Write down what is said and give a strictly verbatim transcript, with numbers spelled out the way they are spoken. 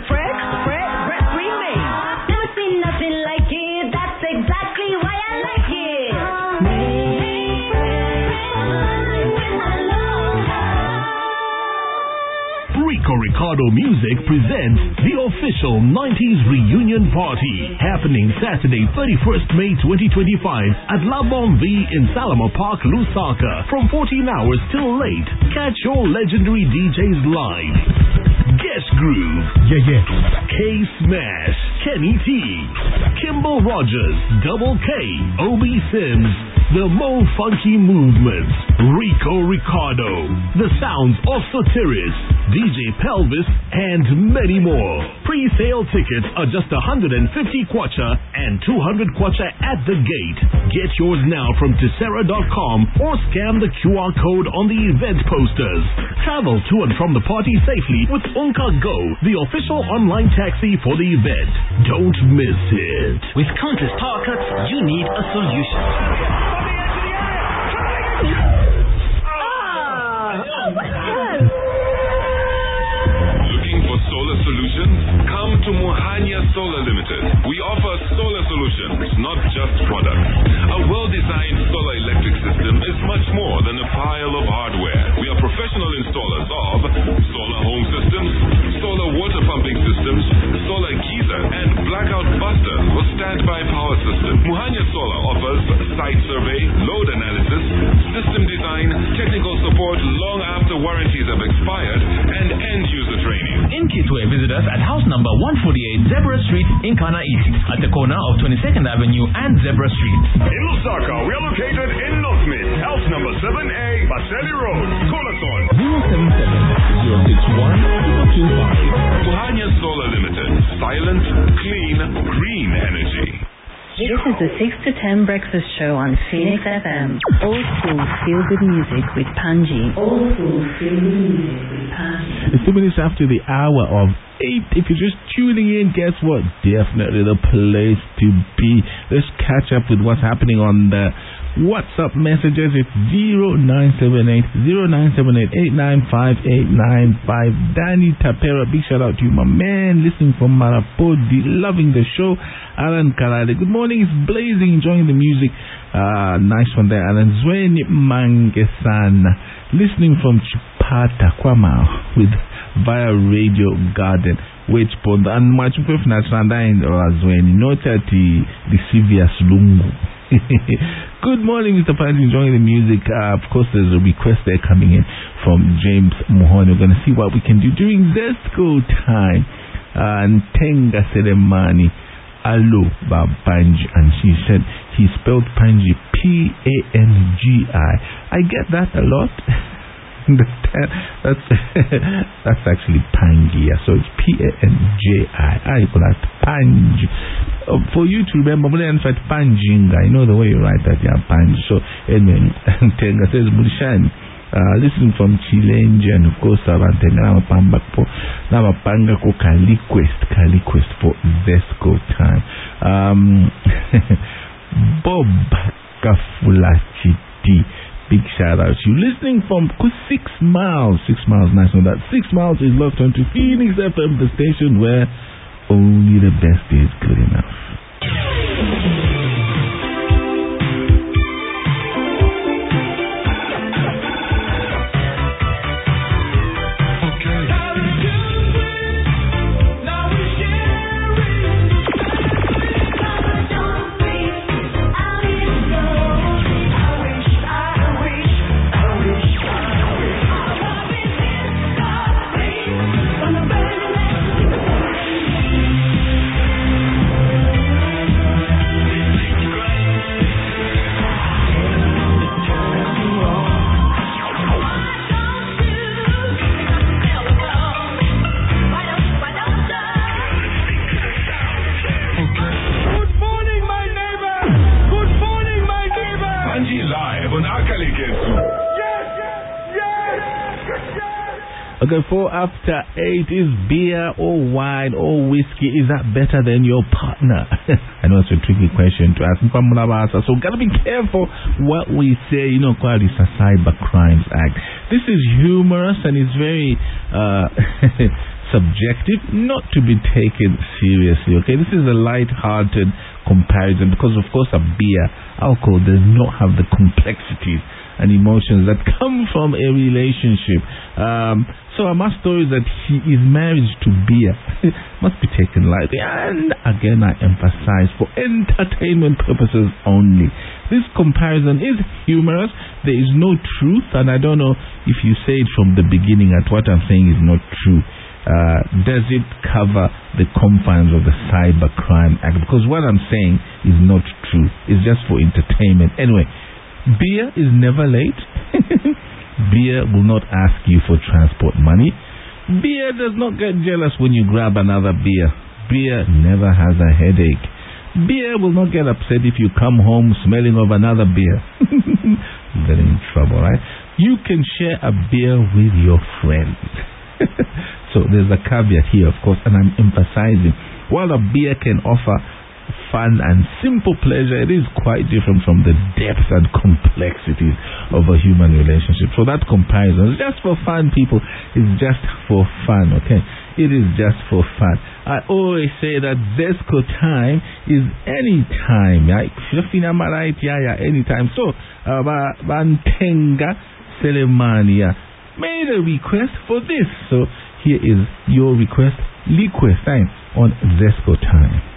Fred, Fred, Fred remix. Never seen nothing like it. That's exactly why I like it. Rico Ricardo Music presents the official nineties reunion party happening Saturday, thirty-first May twenty twenty-five at La Bonvie in Salama Park, Lusaka from fourteen hours till late. Catch your legendary D Js live. Guest Groove, yeah, yeah. K-Smash, Kenny T, Kimball Rogers, Double K, Obi Sims, The Mo Funky Movements, Rico Ricardo, The Sounds of Sotiris, D J Pelvis, and many more. Pre-sale tickets are just one hundred fifty kwacha and two hundred kwacha at the gate. Get yours now from Tessera dot com or scan the Q R code on the event posters. Travel to and from the party safely with Unka Go, the official online taxi for the event. Don't miss it. With countless power cuts, you need a solution. Looking for solar solutions? Come to Muhanya Solar Limited. We offer solar solutions, not just products. A well-designed solar electric system is much more than a pile of hardware. We are professional installers of solar home systems, solar water pumping systems, solar geyser, and blackout buster for standby power system. Muhanya Solar offers site survey, load analysis, system design, technical support long after warranties have expired, and end-user training. In Kitwe, visit us at house number one forty-eight Zebra Street in Kana East, at the corner of twenty-second Avenue and Zebra Street. In Lusaka, we are located in Northmid, house number seven A, Baseli Road. Call us on zero seven seven, zero six one, two five. Muhanya Solar Limited. Silent, clean, green energy. This is the six to ten breakfast show on Phoenix F M. Old school feel good music with Panji. Old school feel good music with Panji. It's two minutes after the hour of eight. If you're just tuning in, guess what? Definitely the place to be. Let's catch up with what's happening on the WhatsApp messages. It's zero nine seven eight, zero nine seven eight, eight nine five eight nine five. Danny Tapera, big shout out to you, my man, listening from Marapodi, loving the show. Alan Karade, good morning, it's blazing, enjoying the music. Uh, nice one there, Alan. Zweni Mangesana, listening from Chipata, Kwama, with via Radio Garden. Which pond and much prefer Natsanda or Zweni, not at the Sivias Lungu. Good morning, Mister Panji, enjoying the music. Uh, of course, there's a request there coming in from James Mohon. We're going to see what we can do during Zesco time. Uh, Ntenga Seremani, Alo ba Panji, and she said he spelled Panji P A N G I. I get that a lot. that's that's actually Pangia, so it's P A N J I. I call that Panji. Uh, for you to remember, in fact, Panjinga, I know the way you write that, yeah, Panji. So, anyway, Tenga says, Mulishani, uh, listening from Chilenji, and of course, Tenga, Namapambakpo, Namapangako, Kaliquest, Kaliquest for Zesco time. Um, Bob Kafulachiti. Big shout out to you. Listening from Six Miles. Six Miles, nice one. That Six Miles is locked onto Phoenix F M, the station where only the best is good enough. Okay, four after eight is beer or wine or whiskey. Is that better than your partner? I know it's a tricky question to ask. So gotta be careful what we say. You know, quite it's a Cyber Crimes Act. This is humorous and it's very uh, subjective, not to be taken seriously. Okay, this is a light-hearted comparison because, of course, a beer, alcohol does not have the complexities and emotions that come from a relationship. Um, so our story is that he is married to beer. Must be taken lightly. And again, I emphasize, for entertainment purposes only. This comparison is humorous. There is no truth, and I don't know if you say it from the beginning that what I'm saying is not true. Uh, does it cover the confines of the Cybercrime Act? Because what I'm saying is not true. It's just for entertainment. Anyway, beer is never late. Beer will not ask you for transport money. Beer does not get jealous when you grab another beer. Beer never has a headache. Beer will not get upset if you come home smelling of another beer. Get in trouble, right? You can share a beer with your friends. So there's a caveat here, of course, and I'm emphasizing, while a beer can offer fun and simple pleasure, it is quite different from the depth and complexities of a human relationship. So that comparison is just for fun, people. It's just for fun, okay? It is just for fun. I always say that Zesco time is any time, yeah? Anytime. So, uh, Bantenga Selemania made a request for this. So here is your request, request time on Zesco time.